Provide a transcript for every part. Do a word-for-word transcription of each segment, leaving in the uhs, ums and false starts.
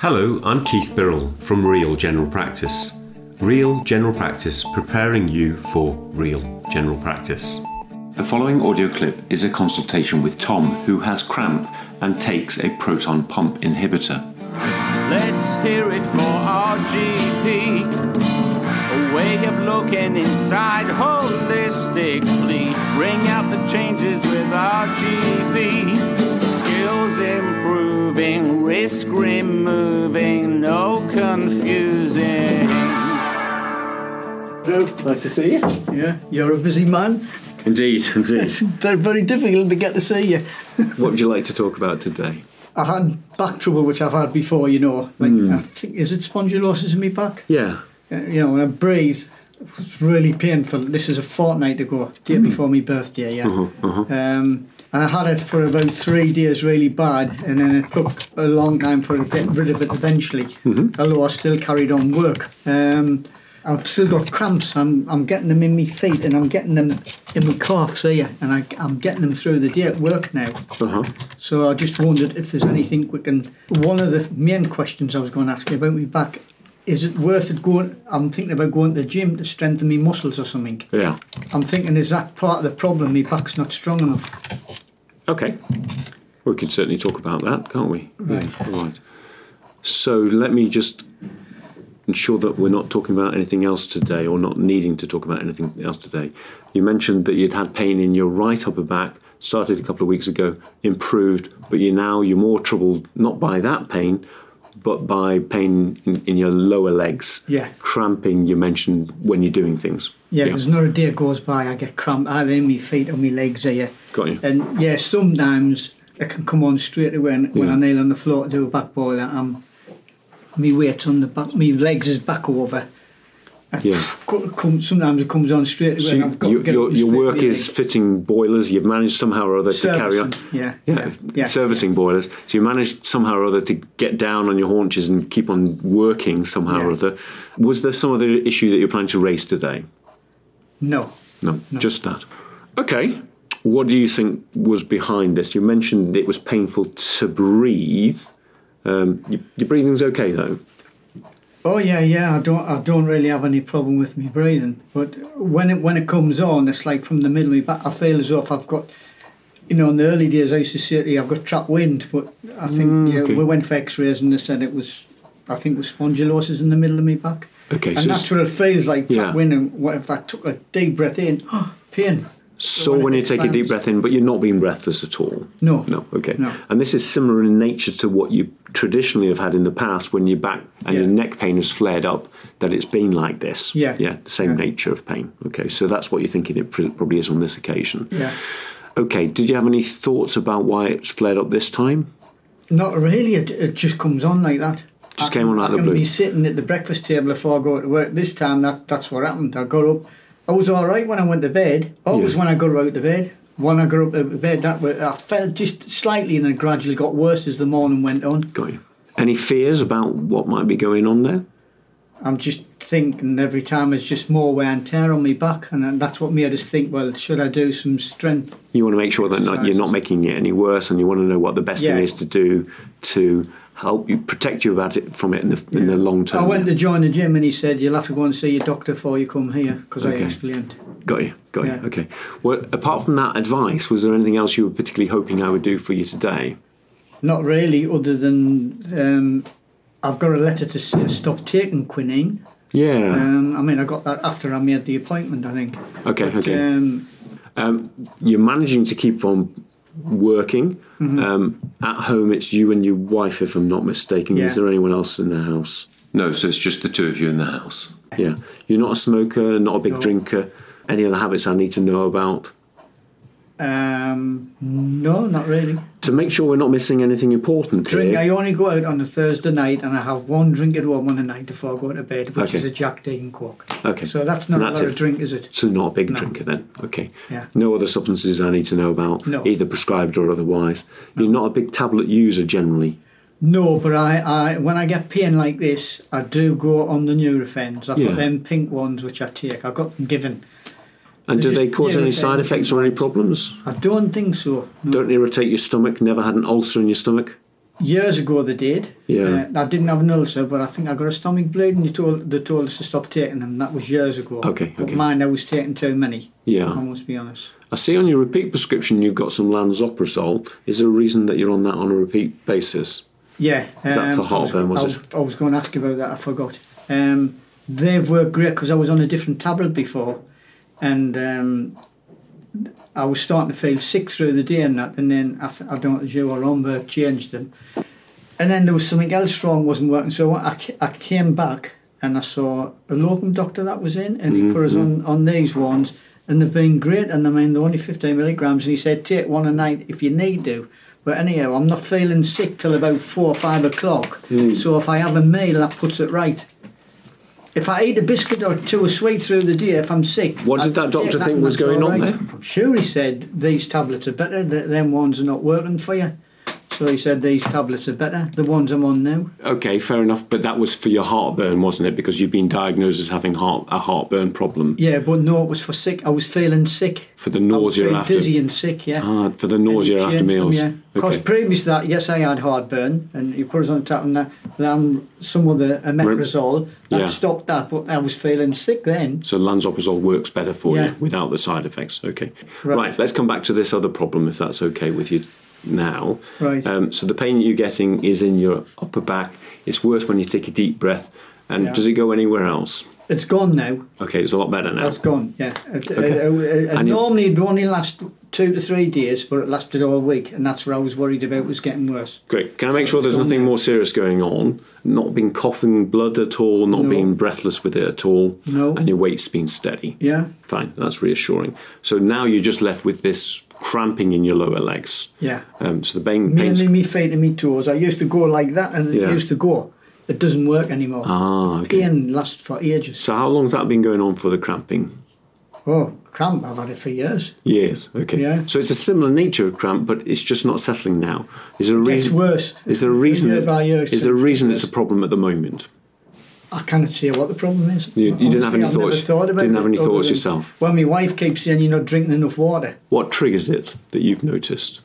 Hello, I'm Keith Birrell from Real General Practice. Real General Practice, preparing you for real general practice. The following audio clip is a consultation with Tom, who has cramp and takes a proton pump inhibitor. Let's hear it for our G P. A way of looking inside holistically. Bring out the changes with our G P. Skills improving, risk removing, no confusing. Hello, nice to see you. Yeah, you're a busy man. Indeed, indeed. They're very difficult to get to see you. What would you like to talk about today? I had back trouble, which I've had before, you know. Like, mm. I think, is it spondylosis in my back? Yeah. Uh, you know, when I breathe, it was really painful. This is a fortnight ago, day mm. before my birthday, yeah. Uh-huh, uh-huh. Um, and I had it for about three days really bad, and then it took a long time for to get rid of it eventually, mm-hmm. although I still carried on work. Um, I've still got cramps. I'm I'm getting them in my feet, and I'm getting them in my calves here, and I, I'm getting them through the day at work now. Uh-huh. So I just wondered if there's anything we can... One of the main questions I was going to ask you about my back, is it worth it going... I'm thinking about going to the gym to strengthen my muscles or something. Yeah. I'm thinking, is that part of the problem? My back's not strong enough. Okay. We can certainly talk about that, can't we? Right. Yeah, all right. So let me just... ensure that we're not talking about anything else today, or not needing to talk about anything else today. You mentioned that you'd had pain in your right upper back, started a couple of weeks ago, improved, but you now you're more troubled not by that pain, but by pain in, in your lower legs. Yeah. Cramping, you mentioned, when you're doing things. Yeah, there's not a day goes by I get cramp either in my feet or my legs here. Got you. And yeah, sometimes it can come on straight away when, when yeah. I kneel on the floor to do a back boiler. I'm me weight on the back, me legs is back over. Yeah. Sometimes it comes on straight away. So you, I've got your to get your, your work is leg. fitting boilers. You've managed somehow or other to Servicing, carry on. Yeah, yeah, yeah, yeah. Servicing boilers. So you managed somehow or other to get down on your haunches and keep on working somehow yeah. or other. Was there some other issue that you're planning to raise today? No. No, no. just that. Okay. What do you think was behind this? You mentioned it was painful to breathe. Um, your, your breathing's okay though. Oh yeah, yeah. I don't, I don't really have any problem with me breathing. But when it when it comes on, it's like from the middle of my back. I feel as though if I've got, you know, in the early days I used to say to you, I've got trapped wind. But I think mm, yeah, okay. we went for X-rays and they said it was, I think it was spondylosis in the middle of my back. Okay, and so that's what it feels like, trapped yeah. wind. And what if I took a deep breath in? Oh, pain. So, so when, when you take a deep breath in, but you're not being breathless at all? No. No, okay. No. And this is similar in nature to what you traditionally have had in the past when your back and yeah. your neck pain has flared up, that it's been like this. Yeah. Yeah, the same yeah. nature of pain. Okay, so that's what you're thinking it probably is on this occasion. Yeah. Okay, did you have any thoughts about why it's flared up this time? Not really, it, it just comes on like that. Just I came on out of the blue? I can be sitting at the breakfast table before I go to work. This time, that that's what happened. I got up. I was all right when I went to bed. Always yeah. when I got out of bed. When I got up out of bed, that way, I felt just slightly, and it gradually got worse as the morning went on. Got you. Any fears about what might be going on there? I'm just thinking every time it's just more wear and tear on my back, and that's what made us think, well, should I do some strength? You want to make sure that not, you're not making it any worse, and you want to know what the best yeah. thing is to do to help you, protect you about it from it in the, in yeah. the long term. I went to join the gym and he said, you'll have to go and see your doctor before you come here, because okay. I explained. Got you, got yeah. you, okay. Well, apart from that advice, was there anything else you were particularly hoping I would do for you today? Not really, other than um, I've got a letter to say stop taking quinine. Yeah. Um, I mean, I got that after I made the appointment, I think. Okay, but, okay. Um, um, you're managing to keep on working. Mm-hmm. Um, at home, it's you and your wife, if I'm not mistaken. Yeah. Is there anyone else in the house? No, so it's just the two of you in the house. Yeah. You're not a smoker, not a big no. drinker. Any other habits I need to know about? Um, no, not really. To make sure we're not missing anything important Drink. here. I only go out on a Thursday night and I have one drink at home on a night before I go to bed, which okay. is a Jack Dane Coke. Okay. So that's not that's a lot it. of drink, is it? So not a big no. drinker then. Okay. Yeah. No other substances I need to know about, no. either prescribed or otherwise. No. You're not a big tablet user generally. No, but I, I when I get pain like this, I do go on the Nurofens. I've yeah. got them pink ones which I take. I got them given. And They're do they cause any side effects or any problems? I don't think so. No. Don't irritate your stomach? Never had an ulcer in your stomach? years ago they did. Yeah. Uh, I didn't have an ulcer, but I think I got a stomach bleed, and you told they told us to stop taking them. That was years ago. Okay, But okay. mine, I was taking too many. Yeah. I must be honest. I see on your repeat prescription you've got some lansoprazole. Is there a reason that you're on that on a repeat basis? Yeah. Is that for I heartburn, was I it? I was going to ask you about that. I forgot. Um, they've worked great because I was on a different tablet before, and um, I was starting to feel sick through the day and that, and then I, th- I don't know if you or Romberg changed them. And then there was something else wrong, wasn't working. So I, ca- I came back and I saw a locum doctor that was in, and he Mm-hmm. put us on, on these ones, and they've been great. And I mean, they're only fifteen milligrams, and he said take one a night if you need to. But anyhow, I'm not feeling sick till about four or five o'clock. Mm. So if I have a meal, that puts it right. If I eat a biscuit or two of sweet through the day, if I'm sick... What did I that doctor take that think and was that's going all on right. there? I'm sure he said these tablets are better, th- them ones are not working for you. So he said these tablets are better, the ones I'm on now. Okay, fair enough. But that was for your heartburn, wasn't it? Because you've been diagnosed as having heart a heartburn problem. Yeah, but no, it was for sick. I was feeling sick. For the nausea I was after. dizzy and sick, yeah. Ah, for the nausea And it after changed them, meals. yeah. Because Okay. previous to that, yes, I had heartburn, and you put us on top of that, then some of the omeprazole, that Yeah. stopped that, but I was feeling sick then. So lansoprazole works better for Yeah. you without the side effects. Okay. Right. Right. Let's come back to this other problem, if that's okay with you now. Right. Um, so the pain you're getting is in your upper back. It's worse when you take a deep breath. And Yeah. does it go anywhere else? It's gone now. Okay, it's a lot better now. That's gone, yeah. It, Okay. uh, uh, uh, And you- normally it would only last two to three days, but it lasted all week, and that's what I was worried about, was getting worse. Great. Can I make sure there's Gone nothing now. more serious going on? Not being coughing blood at all, not No. being breathless with it at all, No. and your weight's been steady. Yeah, Fine, that's reassuring. So now you're just left with this cramping in your lower legs. yeah. Um, so the pain, pain's... Mainly me feet and me toes. I used to go like that, and Yeah. it used to go. It doesn't work anymore. Ah, okay. Pain lasts for ages. So how long's that been going on for the cramping? Oh, cramp, I've had it for years. Years. Okay. Yeah. So it's a similar nature of cramp, but it's just not settling now. Is there a It's reason? worse. Is there a reason? Year It, by year, is there a it's reason worse. it's a problem at the moment? I cannot say what the problem is. You- you didn't have any Honestly, I've thoughts- never thought about didn't have it any other thoughts than- yourself? Well, my wife keeps saying you're not drinking enough water. What triggers it that you've noticed?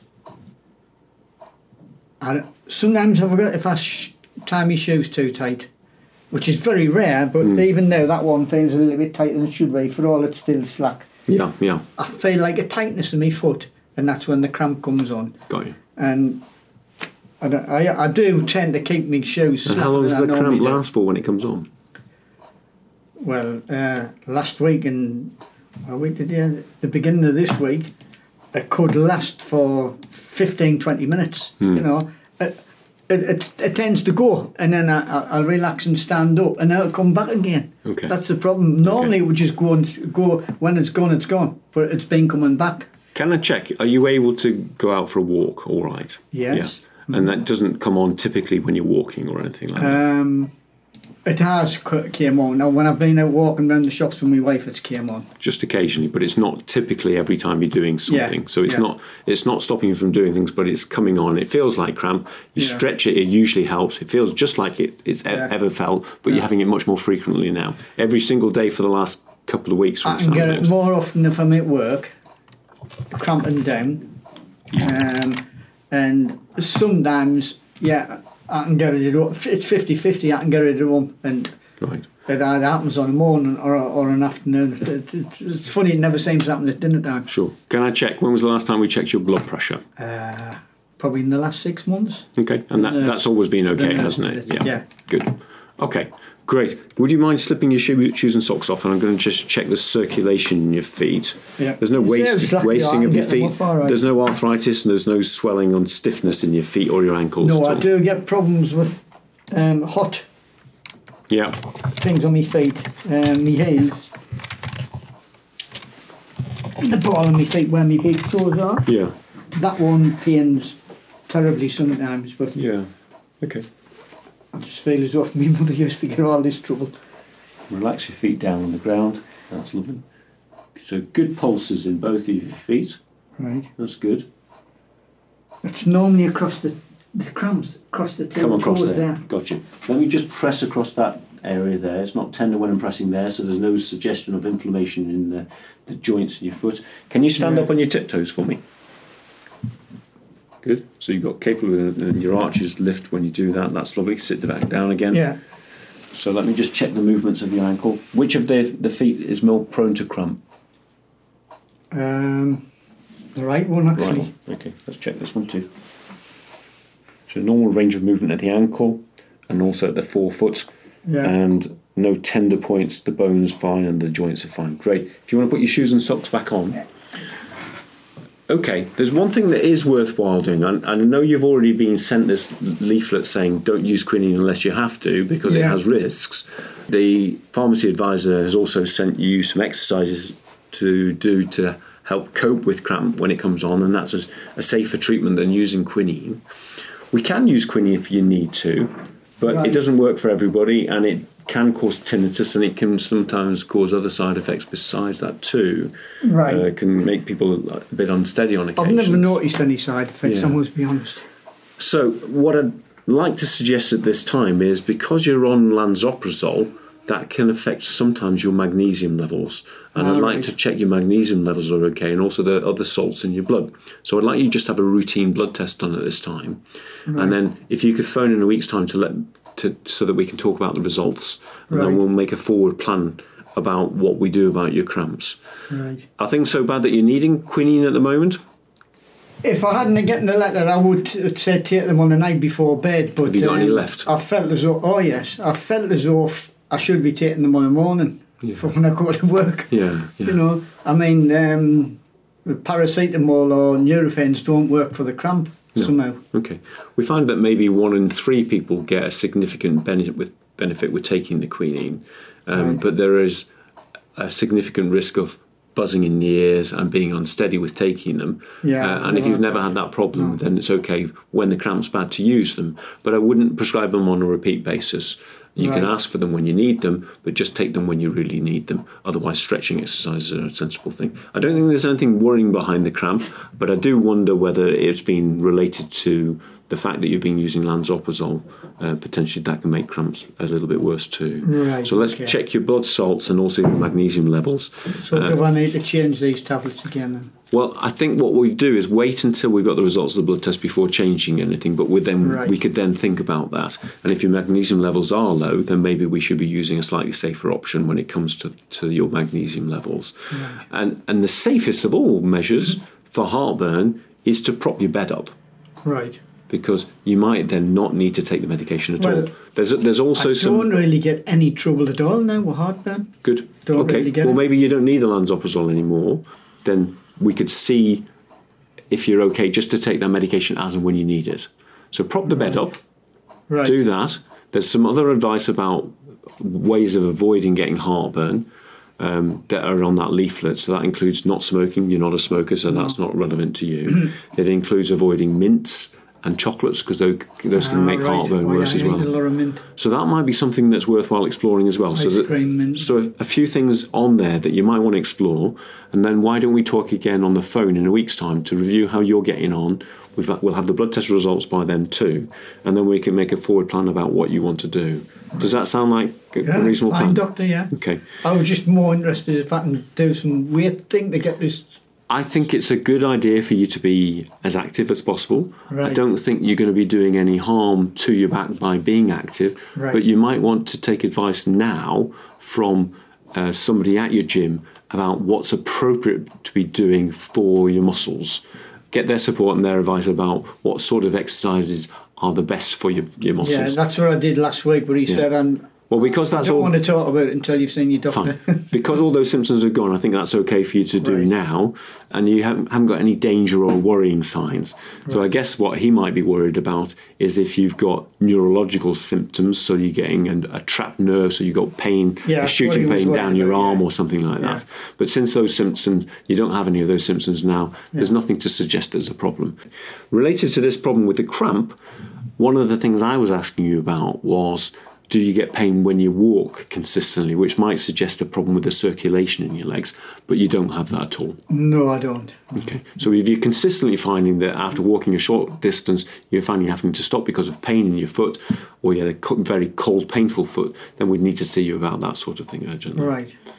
I don't- sometimes I forget if I sh- tie my shoes too tight, which is very rare, but Hmm. even now that one feels a little bit tighter than it should be, for all it's still slack. Yeah, yeah, I feel like a tightness in my foot, and that's when the cramp comes on. got you. And I, don't, I, I do tend to keep my shoes And slack. how long does than I the normally cramp do. last for when it comes on? Well, uh, last week and a week did you, the beginning of this week, it could last for fifteen, twenty minutes. Hmm. You know, it, it, it, it tends to go, and then I, I- I'll relax and stand up, and then it'll come back again. Okay. That's the problem. Normally it would just go and s- go when it's gone, it's gone, but it's been coming back. Can I check? Are you able to go out for a walk? All right. Yes. Yeah. And that doesn't come on typically when you're walking or anything like that. Um, it has c- came on. Now, when I've been out walking around the shops with my wife, it's came on. Just occasionally, but it's not typically every time you're doing something. Yeah, So it's yeah. not it's not stopping you from doing things, but it's coming on. It feels like cramp. You Yeah. stretch it, it usually helps. It feels just like it it's e- Yeah. ever felt, but you're Yeah. having it much more frequently now. Every single day for the last couple of weeks. From I the can sound get of it things. more often if I'm at work, cramping down. Um, and sometimes, yeah, I can get rid of it. It's fifty-fifty, I can get rid of them. And Right. it either happens on a morning or, or an afternoon. It, it, it's funny, it never seems to happen at dinner time. Sure. Can I check? When was the last time we checked your blood pressure? Uh, probably in the last six months. Okay, and that, nurse- that's always been okay, the nurse hasn't it? did it, yeah. Good. Okay, great. Would you mind slipping your shoe, shoes and socks off? And I'm going to just check the circulation in your feet. Yeah. There's no It's there, waste, it's like, wasting yeah, of I your get them feet. off all right. There's no arthritis and there's no swelling on stiffness in your feet or your ankles. No, at I all. do get problems with um, hot Yeah. things on my feet, um, my heels. The ball on my feet where my big toes are. Yeah. That one pains terribly sometimes, but Yeah. Okay. I just feel as if my mother used to get all this trouble. Relax your feet down on the ground. That's lovely. So good pulses in both of your feet. Right. That's good. It's normally across the, the cramps, across the two Come across toes there. there. Gotcha. Let me just press across that area there. It's not tender when I'm pressing there, so there's no suggestion of inflammation in the, the joints in your foot. Can you stand Yeah. up on your tiptoes for me? Good. So you've got capable, and your arches lift when you do that. That's lovely. Sit back down again. Yeah. So let me just check the movements of your ankle. Which of the the feet is more prone to cramp? Um, the right one, actually. Right. Okay, let's check this one too. So normal range of movement at the ankle and also at the forefoot. Yeah. And no tender points, the bone's fine and the joints are fine. Great. If you want to put your shoes and socks back on. Okay, there's one thing that is worthwhile doing. And I know you've already been sent this leaflet saying don't use quinine unless you have to because Yeah. it has risks. The pharmacy advisor has also sent you some exercises to do to help cope with cramp when it comes on, and that's a, a safer treatment than using quinine. We can use quinine if you need to, but Right. it doesn't work for everybody, and it can cause tinnitus, and it can sometimes cause other side effects besides that too. Right. Uh, it can make people a bit unsteady on I've occasion. never noticed any side effects, Yeah. I must be honest. So what I'd like to suggest at this time is, because you're on lansoprazole, that can affect sometimes your magnesium levels. And I'd Ah, like right. to check your magnesium levels are okay, and also the other salts in your blood. So I'd like you just to have a routine blood test done at this time. And then if you could phone in a week's time to let to so that we can talk about the results, and then Right. we'll make a forward plan about what we do about your cramps. Right. Are things so bad that you're needing quinine at the moment? If I hadn't gotten the letter, I would have said take them on the night before bed. But Have you got any um, left? I felt as though, oh yes, I felt as though f- I should be taking them on the morning Yeah. for when I go to work. Yeah, yeah. You know, I mean, um, the paracetamol or Nurophens don't work for the cramp somehow. Okay. We find that maybe one in three people get a significant benefit with benefit with taking the quinine, um, Right. but there is a significant risk of buzzing in the ears and being unsteady with taking them. Yeah, Uh, and if I've you've had never that. had that problem, then it's okay when the cramp's bad to use them. But I wouldn't prescribe them on a repeat basis. You can Right. ask for them when you need them, but just take them when you really need them. Otherwise, stretching exercises are a sensible thing. I don't think there's anything worrying behind the cramp, but I do wonder whether it's been related to the fact that you've been using lansoprazole. Uh, potentially that can make cramps a little bit worse too. Right, So let's okay. check your blood salts and also your magnesium levels. So do I need to change these tablets again then? Well, I think what we do is wait until we've got the results of the blood test before changing anything, but with them, Right. we could then think about that. And if your magnesium levels are low, then maybe we should be using a slightly safer option when it comes to, to your magnesium levels. And, and the safest of all measures for heartburn is to prop your bed up, Right. because you might then not need to take the medication at Well, all. There's, there's also I some... don't really get any trouble at all now with heartburn. Good. Don't okay. really get well, it. maybe you don't need the lansoprazole anymore. Then we could see if you're okay just to take that medication as and when you need it. So prop the bed up, Right. do that. There's some other advice about ways of avoiding getting heartburn um, that are on that leaflet. So that includes not smoking. You're not a smoker, so that's not relevant to you. It includes avoiding mints and chocolates, because those, those can Ah, make right. heartburn Oh, yeah, worse I as eat well. a lot of mint. So that might be something that's worthwhile exploring as well. so Ice that, cream mint. so a few things on there that you might want to explore, and then why don't we talk again on the phone in a week's time to review how you're getting on. We've, we'll have the blood test results by then too, and then we can make a forward plan about what you want to do. Does that sound like a, Yeah, a reasonable fine, plan? doctor, yeah. Okay. I was just more interested if I can do some weird thing to get this. I think it's a good idea for you to be as active as possible. I Right. don't think you're going to be doing any harm to your back by being active, Right. but you might want to take advice now from uh, somebody at your gym about what's appropriate to be doing for your muscles. Get their support and their advice about what sort of exercises are the best for your, your muscles. Yeah, that's what I did last week, where he said, and well, because I that's don't all want to talk about it until you've seen your doctor. fine. Because all those symptoms are gone, I think that's okay for you to do Right. now, and you haven't, haven't got any danger or worrying signs. So I guess what he might be worried about is if you've got neurological symptoms, so you're getting a, a trapped nerve, so you've got pain, Yeah, a that's shooting what he was pain down worried your about, arm yeah. or something like that. Yeah. But since those symptoms, you don't have any of those symptoms now, there's nothing to suggest there's a problem. Related to this problem with the cramp, one of the things I was asking you about was, do you get pain when you walk consistently, which might suggest a problem with the circulation in your legs, but you don't have that at all. No, I don't. Okay. So if you're consistently finding that after walking a short distance, you're finding you're having to stop because of pain in your foot, or you had a co- very cold, painful foot, then we'd need to see you about that sort of thing urgently. Right.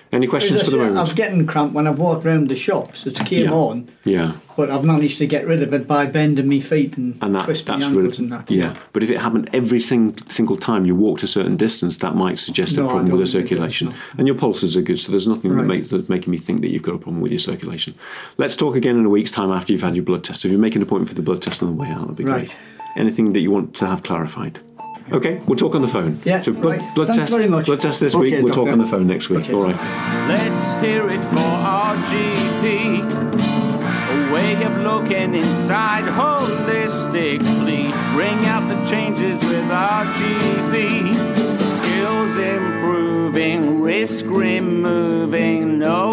Any questions As I for the say, moment? I was getting cramp when I've walked round the shops. It came Yeah. on, Yeah. but I've managed to get rid of it by bending my feet and, And that, twisting that's my really, ankles and that. yeah. But if it happened every sing, single time you walked a certain distance, that might suggest a No, I problem with the don't think it circulation. does, no. And your pulses are good, so there's nothing that Right. makes that's making me think that you've got a problem with your circulation. Let's talk again in a week's time after you've had your blood test. So if you make an appointment for the blood test on the way out, that'd be Right. great. Anything that you want to have clarified? Okay, we'll talk on the phone. Yeah, So blood, right. blood Thanks test, very much. blood test this Okay, week. We'll talk doctor. on the phone next week. Okay. All right. Let's hear it for our G P. A way of looking inside holistically. Bring out the changes with our G P. Skills improving, risk removing, no